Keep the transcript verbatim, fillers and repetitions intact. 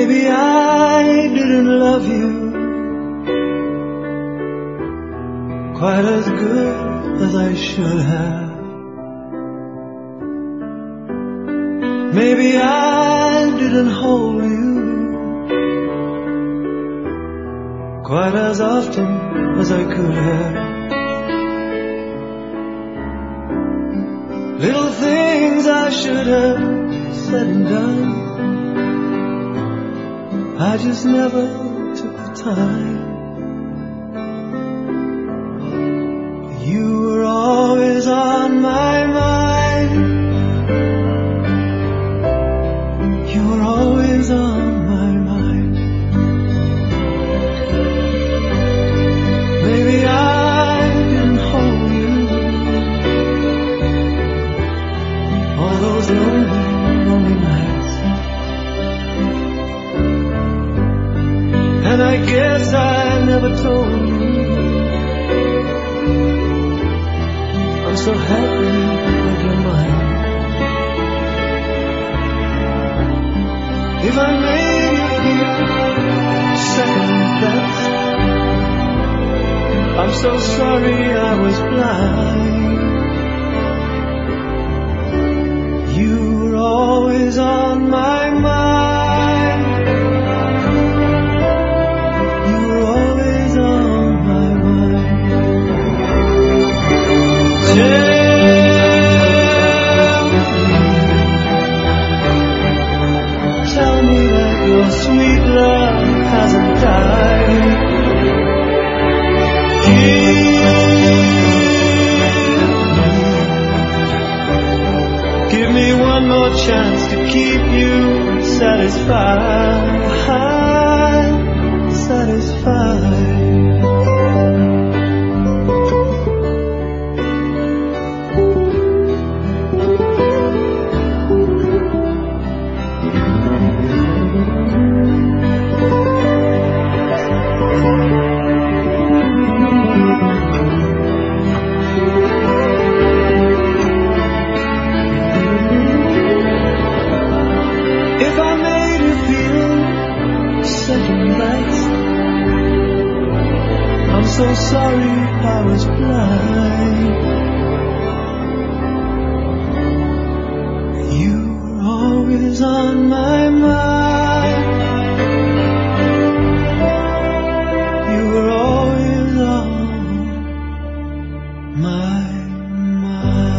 Maybe I didn't love you quite as good as I should have. Maybe I didn't hold you quite as often as I could have. Little things I should have said and done, I just never took the time. You were always on my mind. You were always on my mind. Maybe I didn't hold you all those lonely, lonely nights. And I guess I never told you I'm so happy that you're mine. If I made you feel second best, I'm so sorry I was blind. You were always on my mind. You were always on my mind. Tell Tell me that your sweet love hasn't died. Give, give me one more chance to keep you satisfied, satisfied. So sorry I was blind. You were always on my mind. You were always on my mind.